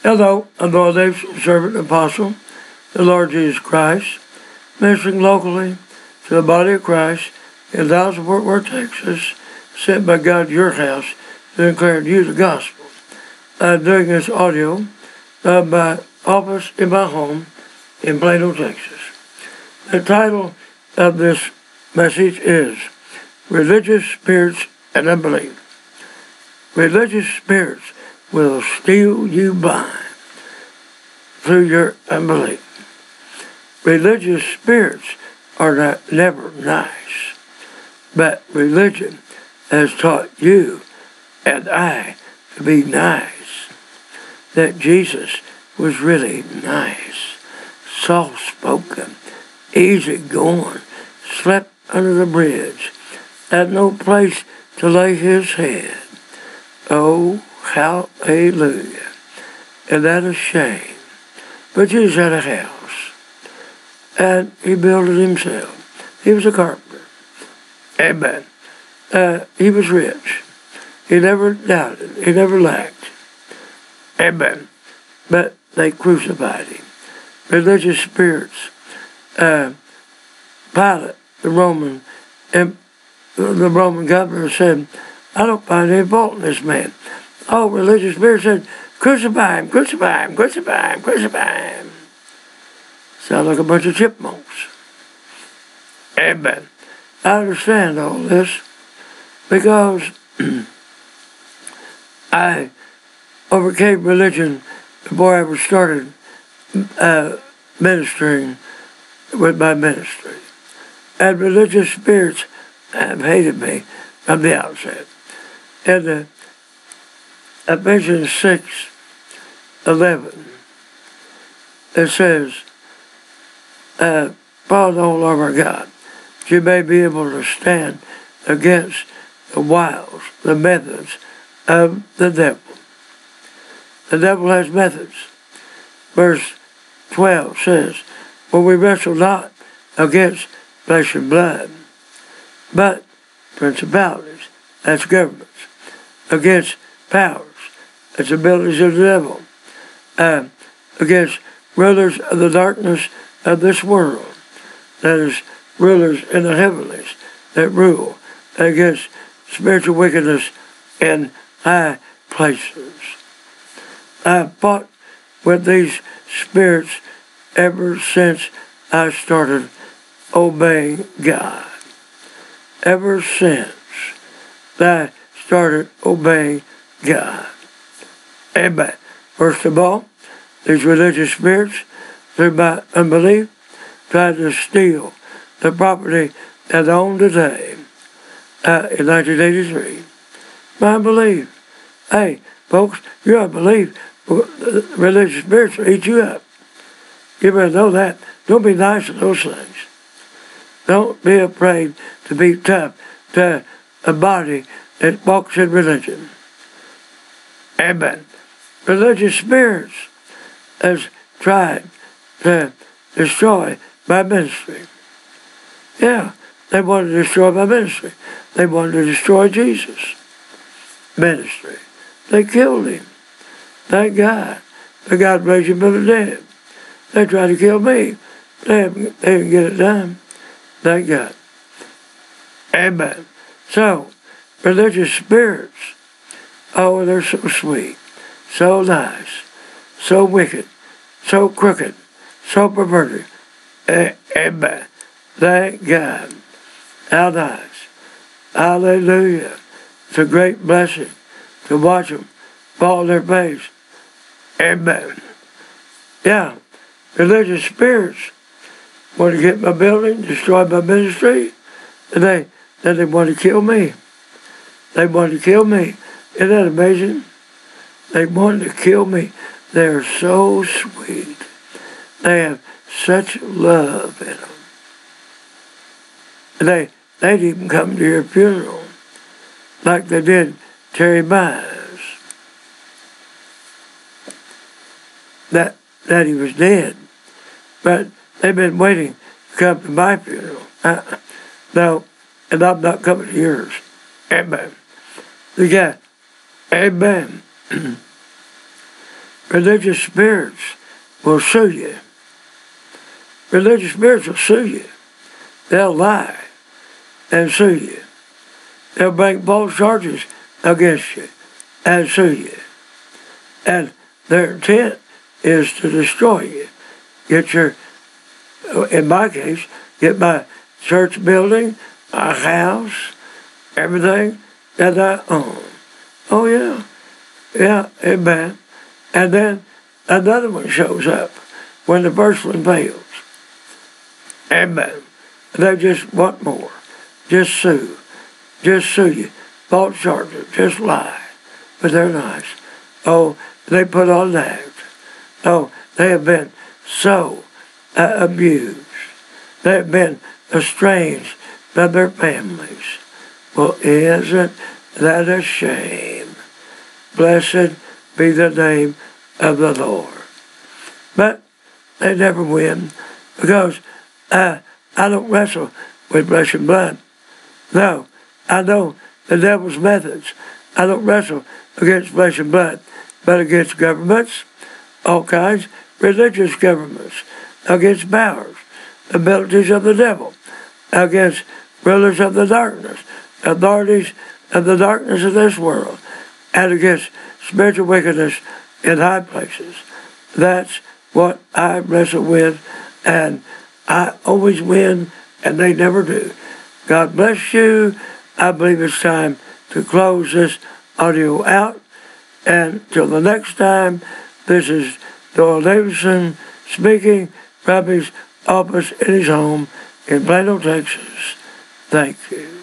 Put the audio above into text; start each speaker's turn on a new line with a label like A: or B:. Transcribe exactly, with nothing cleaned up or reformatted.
A: Hello, I'm Lord Dave's servant apostle, the Lord Jesus Christ, ministering locally to the body of Christ in Dallas-Fort Worth, Texas, sent by God to your house to declare to you the gospel. I'm doing this audio of my office in my home in Plano, Texas. The title of this message is Religious Spirits and Unbelief. Religious spirits will steal you blind through your unbelief. Religious spirits are not, never nice, but religion has taught you and I to be nice, that Jesus was really nice, soft-spoken, easy-going, slept under the bridge, had no place to lay his head. Oh, hallelujah. And that is shame. But Jesus had a house, and he built it himself. He was a carpenter. Amen. Uh, he was rich. He never doubted. He never lacked. Amen. But they crucified him. Religious spirits. Uh, Pilate, the Roman, and the Roman governor said, I don't find any fault in this man. Oh, religious spirit said, crucify him, crucify him, crucify him, crucify him. Sound like a bunch of chipmunks. Amen. I understand all this because I overcame religion before I ever started uh, ministering with my ministry. And religious spirits have hated me from the outset. In uh, Ephesians six eleven, it says, uh, follow the whole armor of God, that you may be able to stand against the wiles, the methods of the devil. The devil has methods. Verse twelve says, for we wrestle not against flesh and blood, but principalities, that's governments, against powers, that's abilities of the devil, uh, against rulers of the darkness of this world, that is, rulers in the heavenlies that rule, against spiritual wickedness in high places. I've fought with these spirits ever since I started obeying God. Ever since I started obeying God. Amen. First of all, these religious spirits, through my unbelief, tried to steal the property that I own today uh, in nineteen eighty-three. My unbelief. Hey, folks, your unbelief, religious spirits will eat you up. You better know that. Don't be nice to those things. Don't be afraid to be tough to a body that walks in religion. Amen. Religious spirits has tried to destroy my ministry. Yeah, they wanted to destroy my ministry. They wanted to destroy Jesus' ministry. They killed him. Thank God. But God raised him from the dead. They tried to kill me. They didn't, they didn't get it done. Thank God. Amen. So, religious spirits, oh, they're so sweet, so nice, so wicked, so crooked, so perverted. Amen. Thank God. How nice. Hallelujah. It's a great blessing to watch them fall on their face. Amen. Yeah. Religious spirits want to get my building, destroy my ministry, and they, then they want to kill me. They want to kill me. Isn't that amazing? They want to kill me. They're so sweet. They have such love in them. And they, they'd even come to your funeral, like they did Terry Mize. That, that he was dead. But they've been waiting to come to my funeral. Uh, no, and I'm not coming to yours. Amen. The guy, amen. religious spirits will sue you. Religious spirits will sue you. They'll lie and sue you. They'll bring false charges against you and sue you. And their intent is to destroy you. Get your, in my case, get my church building, my house, everything that I own. Oh yeah, yeah, amen. And then another one shows up when the first one fails. Amen. They just want more. Just sue. Just sue you. False charges. Just lie. But they're nice. Oh, they put on that. Oh, they have been so uh, abused. They have been estranged from their families. Well, isn't that a shame? Blessed be the name of the Lord. But they never win because uh, I don't wrestle with flesh and blood. No, I know the devil's methods. I don't wrestle against flesh and blood, but against governments, all kinds, religious governments, against powers, abilities of the devil, against rulers of the darkness, authorities of the darkness of this world, and against spiritual wickedness in high places. That's what I wrestle with, and I always win, and they never do. God bless you. I believe it's time to close this audio out. And till the next time, this is Doyle Davidson speaking from his office in his home in Plano, Texas. Thank you.